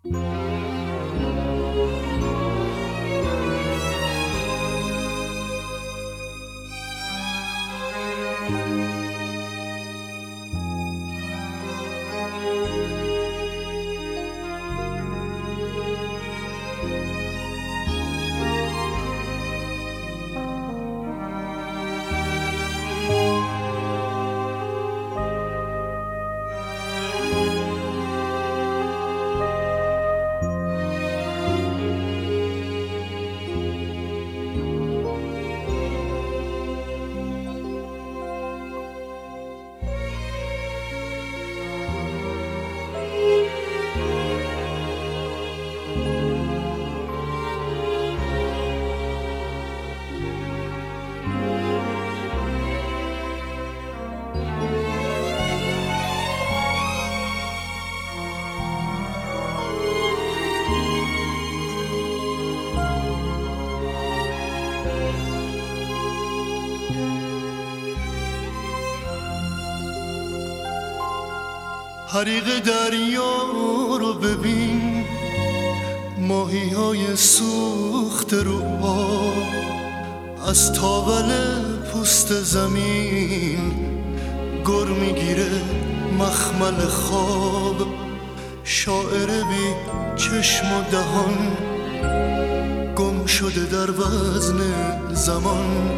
حریق دریا رو ببین، ماهی های سوخت رو آب، از تاول پوست زمین گر میگیره مخمل خواب. شاعر بی چشم و دهان گم شده در وزن زمان.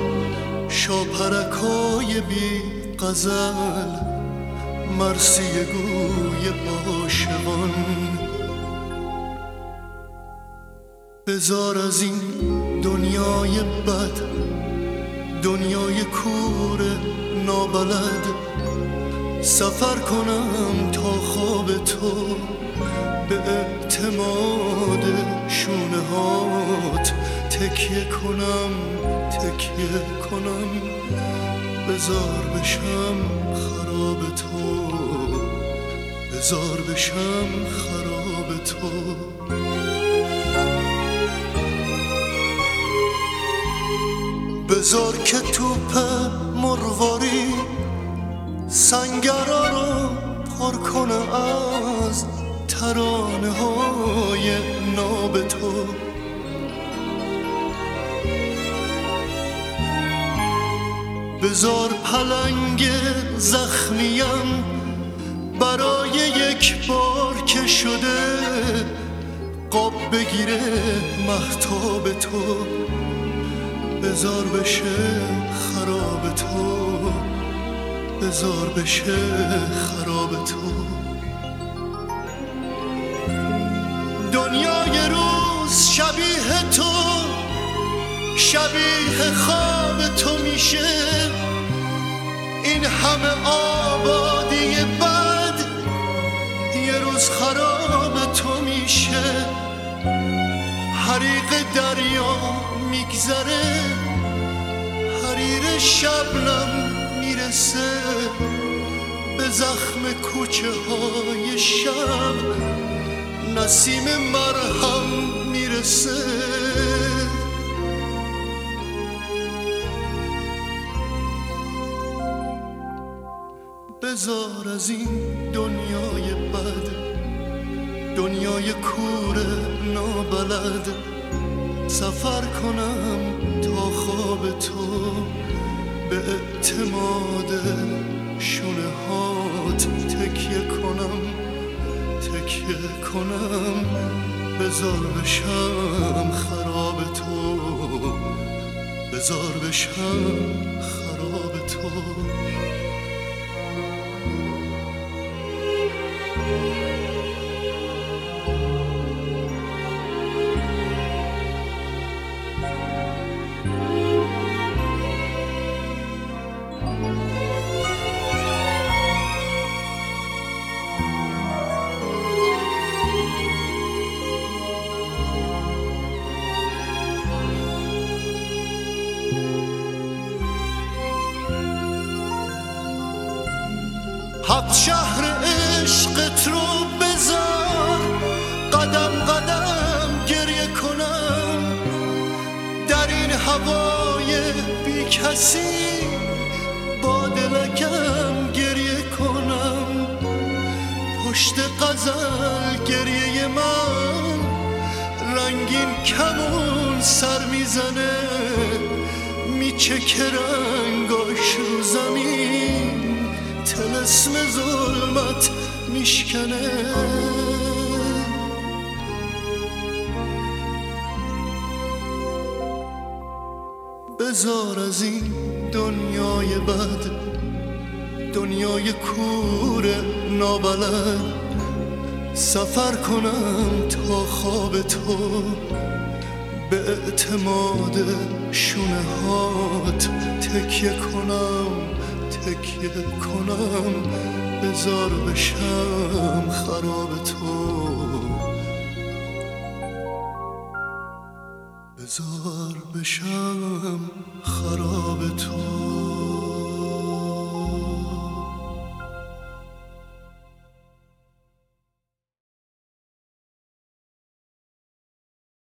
شاپرکای بی غزل مرثیه گوی عاشقان. بذار از این دنیای بد، دنیای کور نابلد، سفر کنم تا خواب تو، به اعتماد شونه هات تکیه کنم، تکیه کنم. بذار بشم خراب تو، بذار بشم خراب تو. بذار که توپ مرواری سنگرها رو پر کنه از ترانه های ناب تو. بذار پلنگ زخمیم برای یک بار که شده قاب بگیره مهتاب تو. بذار بشه خراب تو، بذار بشه خراب تو. دنیای روز شبیه تو، شبیه خواب تو میشه. این همه آبادی بد یه روز خراب تو میشه. حریق دریا میگذره، حریر شبنم میرسه به زخم کوچه های شب. نسیم مرهم میرسه. بذار از این دنیای بد، دنیای کور نابلد، سفر کنم تا خواب تو، به اعتماد شونه هات تکیه کنم، تکیه کنم. بذار بشم خراب تو، بذار بشم خراب تو. هفت شهر عشقت رو بذار قدم قدم گریه کنم، در این هوای بی کسی با دلکم گریه کنم. پشت غزل گریه پای من رنگین کمون سر میزنه، میچکه رنگاش رو زمین، طلسم ظلمت میشکنه. بذار از این دنیای بد، دنیای کور نابلد، سفر کنم تا خواب تو، به اعتماد شونه هات تکیه کنم، بذار بشم خراب تو، بذار بشم خراب تو.